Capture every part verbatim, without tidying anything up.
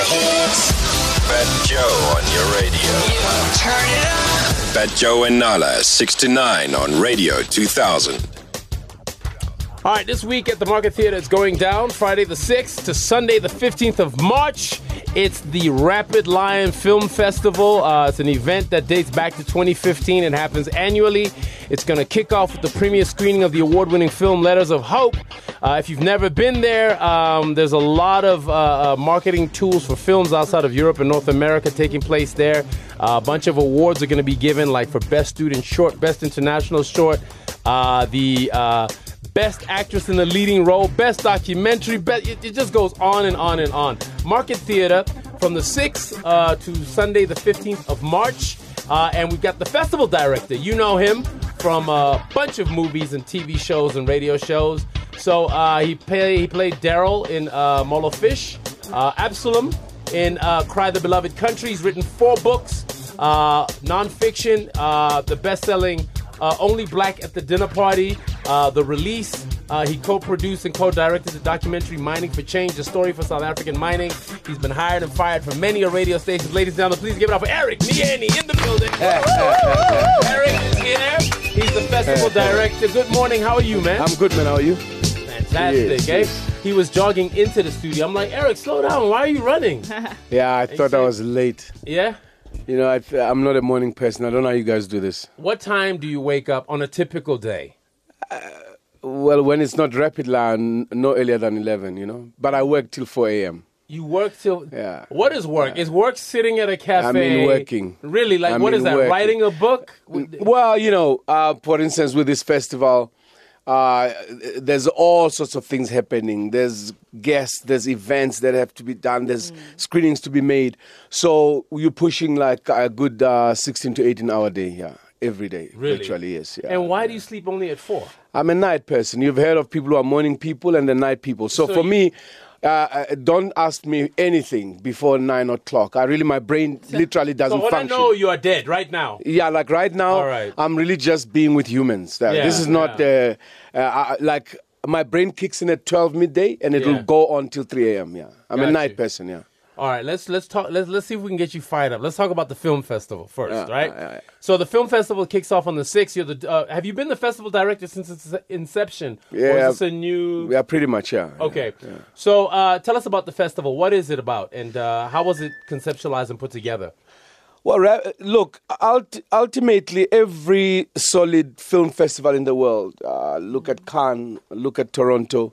hits. Fat Joe on your radio. Turn it up. Fat Joe and Nala, six to nine on Radio two thousand. All right, this week at the Market Theater, it's going down Friday the sixth to Sunday the fifteenth of March. It's the Rapid Lion Film Festival. Uh, it's an event that dates back to twenty fifteen and happens annually. It's going to kick off with the premiere screening of the award-winning film Letters of Hope. Uh, if you've never been there, um, there's a lot of uh, uh, marketing tools for films outside of Europe and North America taking place there. Uh, a bunch of awards are going to be given, like for Best Student Short, Best International Short, uh, the uh, Best Actress in the Leading Role, Best Documentary. Best, it, it just goes on and on and on. Market Theater from the sixth uh, to Sunday the fifteenth of March. Uh, and we've got the festival director. You know him from a bunch of movies and T V shows and radio shows. So uh, he, play, he played Daryl in uh, Molo Fish, uh, Absalom in uh, Cry the Beloved Country. He's written four books, uh, nonfiction, uh, the best-selling uh, Only Black at the Dinner Party, uh, The Release. Uh, he co-produced and co-directed the documentary Mining for Change, a story for South African mining. He's been hired and fired from many radio stations. Ladies and gentlemen, please give it up for Eric Nieni in the building. Eric is here. He's the festival director. Good morning. How are you, man? I'm good, man. How are you? Fantastic, yes, eh? Yes. He was jogging into the studio. I'm like, Eric, slow down. Why are you running? Yeah, I thought I was late. Yeah? You know, I, I'm not a morning person. I don't know how you guys do this. What time do you wake up on a typical day? Uh, well, when it's not Rapid Lion, no earlier than eleven, you know. But I work till four a.m. You work till... Yeah. What is work? Yeah. Is work sitting at a cafe? I mean working. Really? Like, I what mean is that? working. Writing a book? Well, you know, uh, for instance, with this festival, uh, there's all sorts of things happening. There's guests, there's events that have to be done, there's mm. screenings to be made. So you're pushing like a good uh, sixteen to eighteen hour day, yeah. Every day, really? Virtually, yes. Yeah, and why yeah. do you sleep only at four? I'm a night person. You've heard of people who are morning people and the night people. So, so for you... me, uh, don't ask me anything before nine o'clock. I really, my brain literally doesn't function. So when function. I know you are dead right now. Yeah, like right now, All right. I'm really just being with humans. Uh, yeah, this is not yeah. uh, uh, like my brain kicks in at twelve midday and it'll yeah. go on till three a.m. Yeah, I'm Got a night you. person. Yeah. All right, let's let's talk. Let's let's see if we can get you fired up. Let's talk about the film festival first, Yeah, right? yeah, yeah. So the film festival kicks off on the sixth. You're the. Uh, have you been the festival director since its inception? Yeah, or is this a new? Yeah, pretty much. Yeah. Okay, yeah, yeah. so uh, tell us about the festival. What is it about, and uh, how was it conceptualized and put together? Well, look, ult- ultimately, every solid film festival in the world, uh, look at Cannes, look at Toronto,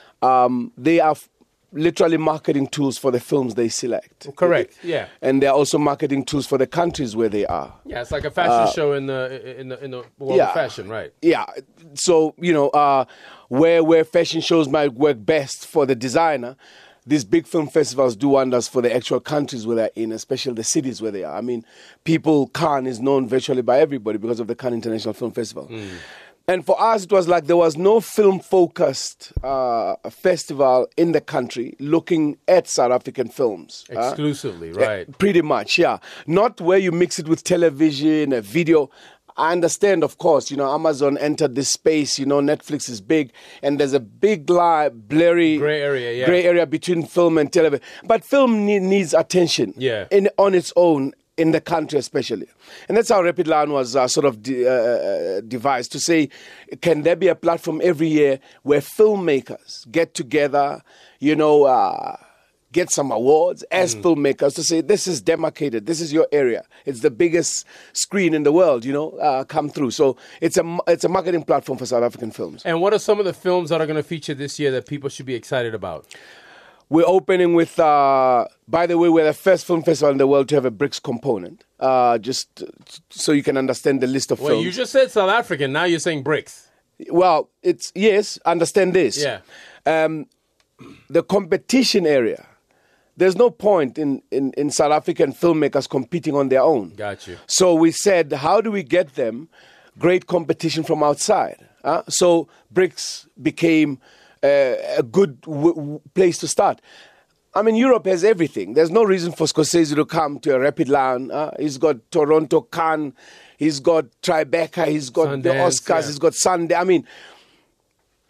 um, they are f- literally marketing tools for the films they select. Correct, yeah. And they're also marketing tools for the countries where they are. Yeah, it's like a fashion uh, show in the in the, in the world yeah, of fashion, right? Yeah, so, you know, uh, where, where fashion shows might work best for the designer, these big film festivals do wonders for the actual countries where they're in, especially the cities where they are. I mean, people, Cannes is known virtually by everybody because of the Cannes International Film Festival. Mm. And for us, it was like there was no film-focused uh, festival in the country looking at South African films. Exclusively, uh, right. Uh, pretty much, yeah. Not where you mix it with television, a video. I understand, of course, you know, Amazon entered this space, you know, Netflix is big, and there's a big, lie, blurry gray area, yeah. gray area between film and television. But film need, needs attention yeah. in, on its own, in the country especially. And that's how Rapid Lion was uh, sort of de- uh, devised, to say, can there be a platform every year where filmmakers get together, you know, uh, get some awards as mm. filmmakers to say, this is demarcated, this is your area. It's the biggest screen in the world, you know, uh, come through. So it's a, it's a marketing platform for South African films. And what are some of the films that are going to feature this year that people should be excited about? We're opening with, uh, by the way, we're the first film festival in the world to have a BRICS component, uh, just so you can understand the list of well, films. Well, you just said South African, now you're saying BRICS. Well, it's, yes, understand this. Yeah. Um, the competition area, there's no point in, in, in South African filmmakers competing on their own. Got you. So we said, how do we get them great competition from outside? Uh? So BRICS became uh, a good w- w- place to start. I mean, Europe has everything. There's no reason for Scorsese to come to a Rapid Lion. Uh? He's got Toronto, Cannes, he's got Tribeca, he's got Sundance, the Oscars, yeah. he's got Sunday. I mean,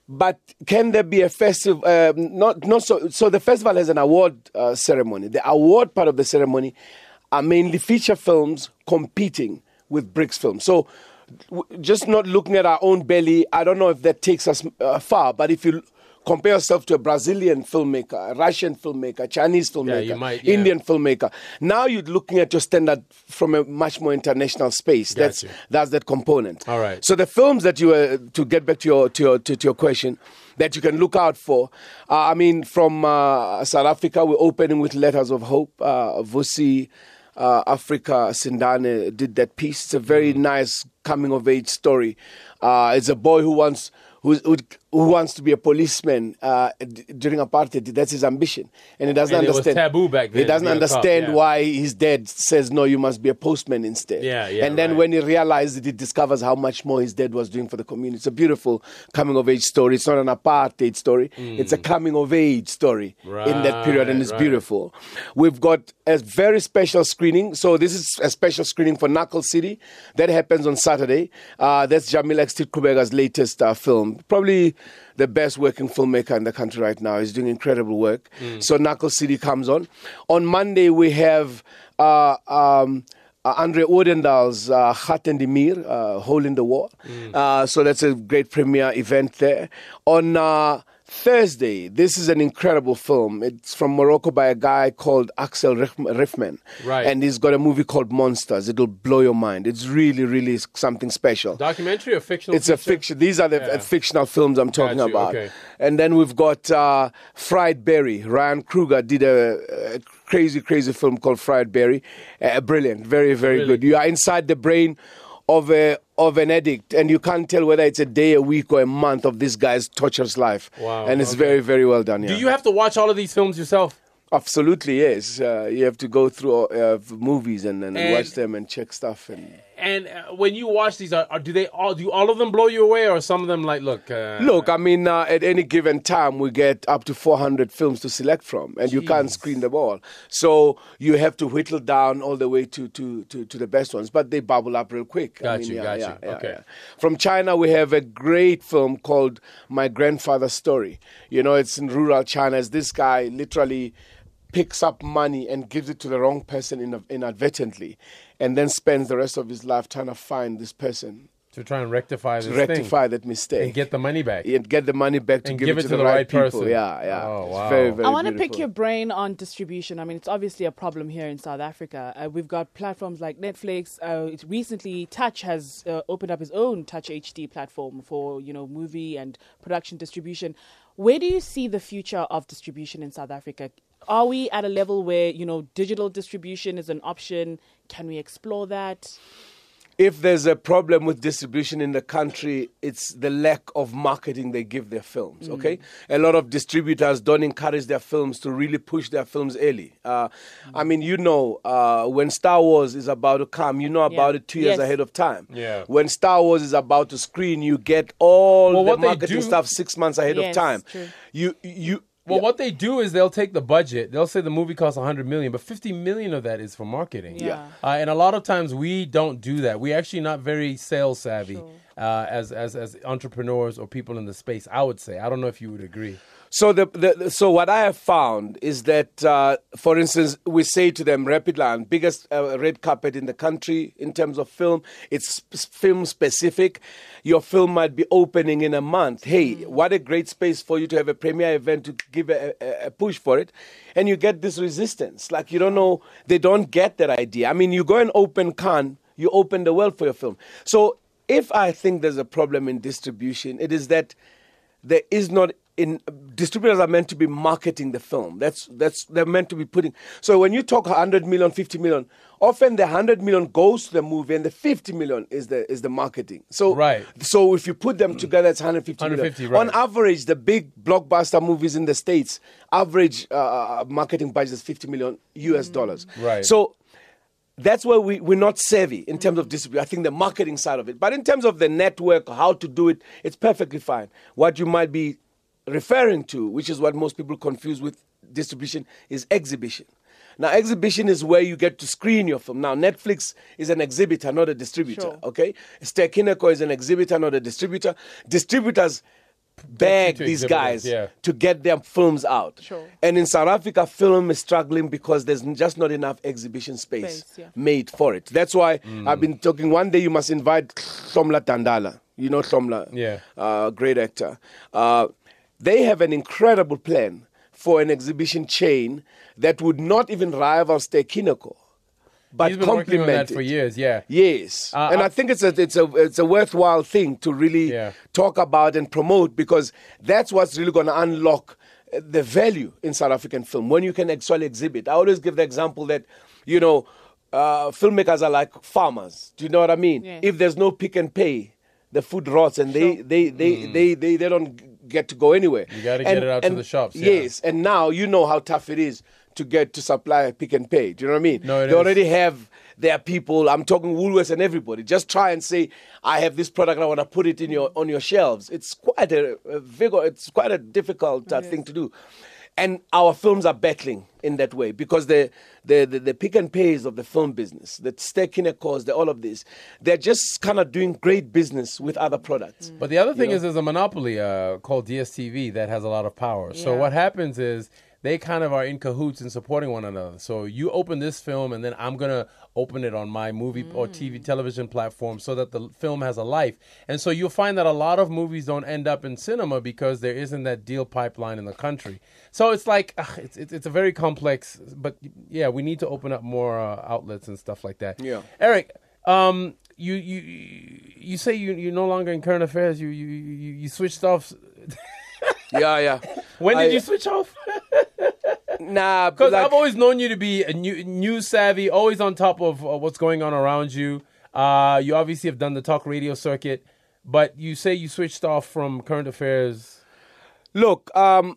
but can there be a festival? Uh, not, not so. So the festival has an award uh, ceremony. The award part of the ceremony are mainly feature films competing with BRICS films. So w- just not looking at our own belly, I don't know if that takes us uh, far, but if you compare yourself to a Brazilian filmmaker, a Russian filmmaker, Chinese filmmaker, you might, yeah. Indian filmmaker. Now you're looking at your standard from a much more international space. Got That's you. that's that component. All right. So the films that you were, to get back to your to your to, to your question, that you can look out for. Uh, I mean, from uh, South Africa, we're opening with Letters of Hope. Uh, Vusi, uh, Africa, Sindane did that piece. It's a very Mm-hmm. nice coming of age story. Uh, it's a boy who wants. Who's, who, who wants to be a policeman uh, d- during apartheid. That's his ambition. And he doesn't And it was understand. taboo back then He doesn't to be a cop, understand yeah. why his dad says, no, you must be a postman instead. Yeah, yeah, and then right. when he realizes it, he discovers how much more his dad was doing for the community. It's a beautiful coming of age story. It's not an apartheid story. Mm. It's a coming of age story right, in that period, and it's right. beautiful. We've got a very special screening. So this is a special screening for Knuckle City. That happens on Saturday. Uh, that's Jamila Kubega's latest uh, film. Probably the best working filmmaker in the country right now. He's doing incredible work. Mm. So Knuckle City comes on. On Monday, we have uh, um, uh, Andre Odendahl's uh, Khat and Demir, uh, Hole in the Wall. Mm. Uh, so that's a great premiere event there. On uh, Thursday, this is an incredible film. It's from Morocco by a guy called Axel Riffman. Right. And he's got a movie called Monsters. It'll blow your mind. It's really, really something special. Documentary or fictional? It's a feature? fiction. These are the Yeah. uh, fictional films I'm talking Got you, about. okay. And then we've got uh, Fried Berry. Ryan Kruger did a, a crazy, crazy film called Fried Berry. Uh, brilliant. Very, very Really? good. You are inside the brain of a of an addict, and you can't tell whether it's a day, a week, or a month of this guy's torturous life. Wow, And it's okay. very, very well done. Yeah. Do you have to watch all of these films yourself? Absolutely, yes. Uh, you have to go through uh, movies and then And- watch them and check stuff. And And uh, when you watch these, are, are, do they all do all of them blow you away, or some of them like look? Uh, Look, I mean, uh, at any given time, we get up to four hundred films to select from, and you can't Jeez. screen them all. So you have to whittle down all the way to, to, to, to the best ones, but they bubble up real quick. I Got mean, you, yeah, got yeah, you. yeah, Okay. yeah. From China, we have a great film called My Grandfather's Story. You know, it's in rural China. It's this guy literally picks up money and gives it to the wrong person in, inadvertently, and then spends the rest of his life trying to find this person to try and rectify this to rectify thing that mistake and get the money back. and get the money back to And give, give it to, the the, right right people. person. Yeah, yeah. Oh, It's wow. very, very I want to pick beautiful. your brain on distribution. I mean, it's obviously a problem here in South Africa. Uh, we've got platforms like Netflix. Uh, it recently, Touch has uh, opened up his own Touch H D platform for, you know, movie and production distribution. Where do you see the future of distribution in South Africa? Are we at a level where, you know, digital distribution is an option? Can we explore that? If there's a problem with distribution in the country, it's the lack of marketing they give their films, Mm. okay? A lot of distributors don't encourage their films to really push their films early. Uh, I mean, you know, uh, when Star Wars is about to come, you know about Yeah. it two years Yes. ahead of time. Yeah. When Star Wars is about to screen, you get all Well, the what they marketing do- stuff six months ahead Yes, of time. true. You, you, Well, yeah. what they do is they'll take the budget. They'll say the movie costs one hundred million, but fifty million of that is for marketing. Yeah. Uh, and a lot of times we don't do that. We're actually not very sales savvy Sure. uh, as, as as entrepreneurs or people in the space, I would say. I don't know if you would agree. So the, the so what I have found is that, uh, for instance, we say to them, Rapid Lion, biggest uh, red carpet in the country in terms of film. It's sp- film specific. Your film might be opening in a month. Hey, what a great space for you to have a premiere event to give a, a, a push for it. And you get this resistance. Like, you don't know, they don't get that idea. I mean, you go and open Cannes, you open the world for your film. So if I think there's a problem in distribution, it is that there is not in distributors are meant to be marketing the film. That's that's they're meant to be putting. So when you talk one hundred million, fifty million, often the one hundred million goes to the movie and the fifty million is the is the marketing. So Right. So if you put them together, it's one hundred fifty million. one hundred fifty, right. On average, the big blockbuster movies in the States, average uh, marketing budget is fifty million U S dollars. Right. So that's where we, we're not savvy in terms of distribution. I think the marketing side of it. But in terms of the network, how to do it, it's perfectly fine. What you might be referring to, which is what most people confuse with distribution, is exhibition. Now, exhibition is where you get to screen your film. Now, Netflix is an exhibitor, not a distributor, Sure. okay? Stekineko is an exhibitor, not a distributor. Distributors bag to these exhibitors, guys yeah. to get their films out. Sure. And in South Africa, film is struggling because there's n- just not enough exhibition space, Space, yeah. made for it. That's why I've been talking. One day you must invite Hlomla Tandala. You know Hlomla, Yeah. uh, great actor. Uh, they have an incredible plan for an exhibition chain that would not even rival Stekineko, but He's been working on complement that for it. years, yeah. Yes, Uh, and I- I think it's a it's a it's a worthwhile thing to really Yeah. talk about and promote, because that's what's really going to unlock uh, the value in South African film when you can actually exhibit. I always give the example that, you know, uh, filmmakers are like farmers. Do you know what I mean? Yeah. If there's no pick and pay, the food rots and they Sure. they they, they, they they don't g- get to go anywhere. You gotta And- get it out to and the shops, yeah. Yes, and now you know how tough it is to get to supply pick and pay. Do you know what I mean? No, it they is. already have their people. I'm talking Woolworths and everybody. Just try and say, I have this product. I want to put it in your on your shelves. It's quite a, a vigor. It's quite a difficult uh, thing to do. And our films are battling in that way because the the, the, the pick and pays of the film business, the Stekinekos, the all of this, they're just kind of doing great business with other products. But the other thing is there's a monopoly uh, called D S T V that has a lot of power. So Yeah. what happens is they kind of are in cahoots in supporting one another. So you open this film and then I'm going to open it on my movie or T V television platform so that the film has a life. And so you'll find that a lot of movies don't end up in cinema because there isn't that deal pipeline in the country. So it's like, ugh, it's, it's, it's a very complex, but yeah, we need to open up more uh, outlets and stuff like that. Yeah. Eric, um, you, you, you say you, you're no longer in current affairs. You, you, you, you switched off. Yeah, yeah. When did I- you switch off? Nah, Because like- I've always known you to be a new, news savvy, always on top of uh, what's going on around you. Uh, you obviously have done the talk radio circuit, but you say you switched off from current affairs. Look, um,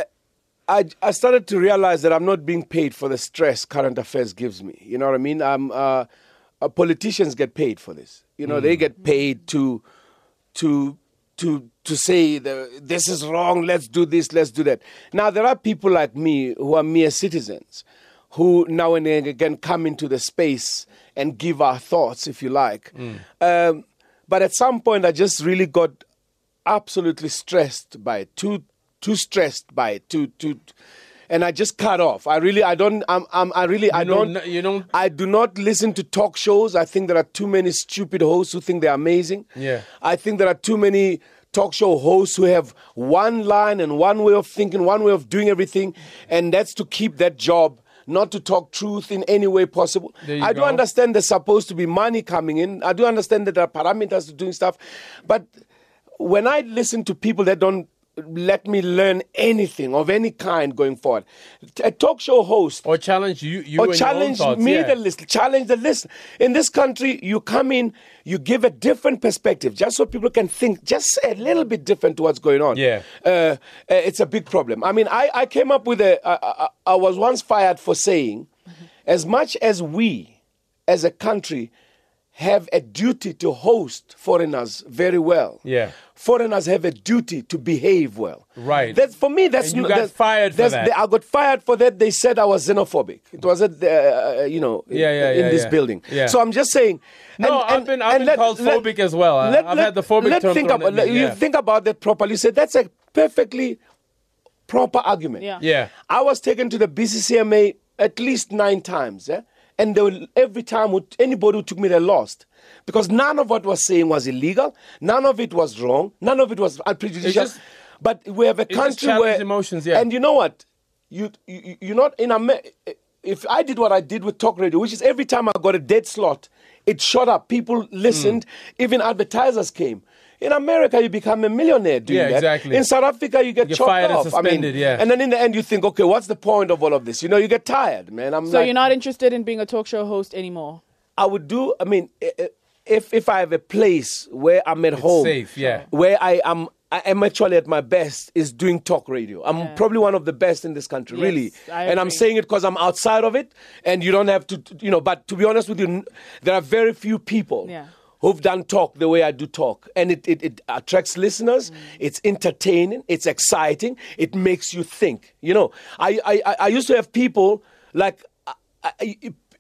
I I started to realize that I'm not being paid for the stress current affairs gives me. You know what I mean? Um, uh, uh, politicians get paid for this. You know, they get paid to to to to say the, this is wrong. Let's do this. Let's do that. Now there are people like me who are mere citizens, who now and then again come into the space and give our thoughts, if you like. Um, but at some point, I just really got absolutely stressed by it, too too stressed by it, too too, and I just cut off. I really, I don't, I'm, I'm I really, I don't don't, kn- you don't- I do not listen to talk shows. I think there are too many stupid hosts who think they're amazing. Yeah. I think there are too many talk show hosts who have one line and one way of thinking, one way of doing everything, and that's to keep that job. Not to talk truth in any way possible. There you I do go. understand there's supposed to be money coming in. I do understand that there are parameters to doing stuff. But when I listen to people that don't let me learn anything of any kind going forward, a talk show host Or challenge you, you or and challenge your own thoughts. me, yeah. the list, challenge the list. In this country, you come in, you give a different perspective, just so people can think just a little bit different to what's going on. Yeah. uh, uh, it's a big problem. I mean, I, I came up with a. I, I, I was once fired for saying, as much as we, as a country, have a duty to host foreigners very well. Yeah. Foreigners have a duty to behave well. Right. That's for me. That's And you n- got that's- fired for that's- that. I got fired for that. They said I was xenophobic. It was at the, uh, you know, in, Yeah, yeah, in yeah, this yeah. building. Yeah. So I'm just saying. No, I've been- I've been called phobic as well. I- I've had the phobic Let's term think thrown about. at me, let- You yeah. think about that properly. You say that's a perfectly proper argument. Yeah. Yeah. I was taken to the B C C M A at least nine times, yeah? And they were, every time who, anybody who took me, they lost. Because none of what was saying was illegal, none of it was wrong, none of it was prejudicial. just- But we have a just country challenged where emotions, yeah. And you know what? You, you you're not in America. If I did what I did with talk radio, which is every time I got a dead slot, it shot up. People listened, even advertisers came. In America, you become a millionaire doing Yeah, that. exactly. In South Africa, you get You're chopped fired and off. I mean, suspended, yeah. And then in the end, you think, okay, what's the point of all of this? You know, you get tired, man. I'm So like, you're not interested in being a talk show host anymore? I would do. I mean, i- i- if if I have a place where I'm at home, safe, yeah. where I am. I am actually at my best is doing talk radio. I'm Yeah. probably one of the best in this country, Yes, really. I And I'm agree. saying it because I'm outside of it, and you don't have to, you know. But to be honest with you, n- there are very few people Yeah. who've done talk the way I do talk, and it it, it attracts listeners. Mm. It's entertaining. It's exciting. It makes you think. You know, I I I- I used to have people like. I, I,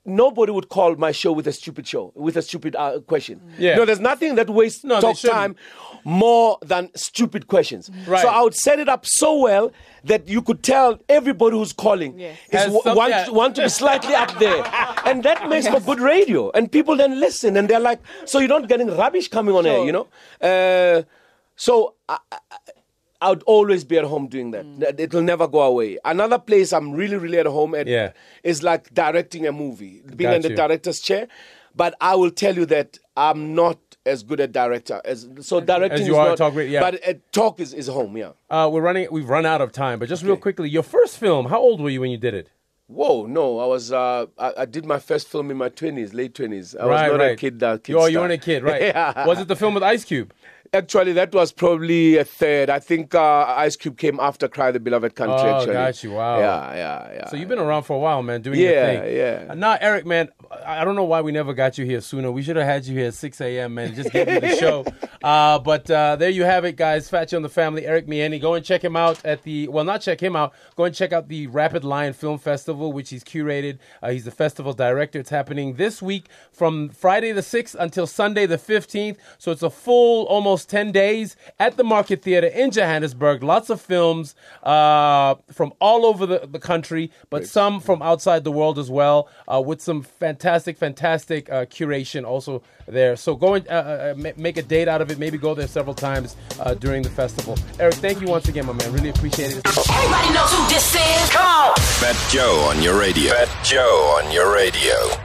nobody would call my show with a stupid show, with a stupid uh, question. Yeah. No, there's nothing that wastes No, they talk shouldn't. time more than stupid questions. Right. So I would set it up so well that you could tell everybody who's calling Yes. is Has w- some- want, yeah. want to be slightly up there. And that makes for good radio. And people then listen and they're like, so you're not getting rubbish coming on air, Sure. you know? Uh, so I, I, I would always be at home doing that. That It will never go away. Another place I'm really, really at home at Yeah. is like directing a movie, being Got in the you. director's chair. But I will tell you that I'm not as good at director as so directing As you is are at not, talk radio, yeah. but uh, talk is, is home, yeah. Uh, we're running. We've run out of time, but just real quickly, your first film. How old were you when you did it? Whoa, no, I was uh, I, I did my first film in my twenties, late twenties. I right, was not right. a kid. Uh, kid you, oh, you star. weren't a kid, right? Yeah. Was it the film with Ice Cube? Actually, that was probably a third. I think uh, Ice Cube came after Cry the Beloved Country, Oh, actually. got you. Wow. Yeah, yeah, yeah. So you've been around for a while, man, doing your Yeah, thing. yeah. Uh, Nah, Eric, man, I I don't know why we never got you here sooner. We should have had you here at six a.m., man, just get you the show. Uh, but uh, there you have it, guys. Fat Joe and the Family, Eric Mieni. Go and check him out at the, well, not check him out. Go and check out the Rapid Lion Film Festival, which he's curated. Uh, he's the festival director. It's happening this week from Friday the sixth until Sunday the fifteenth. So it's a full almost ten days at the Market Theatre in Johannesburg. Lots of films uh, from all over the, the country, but some from outside the world as well, uh, with some fantastic, fantastic uh, curation also there. So go and uh, uh, ma- make a date out of it. Maybe go there several times uh, during the festival. Eric, thank you once again, my man. Really appreciate it. Everybody knows who this is. Come on. Fat Joe on your radio. Fat Joe on your radio.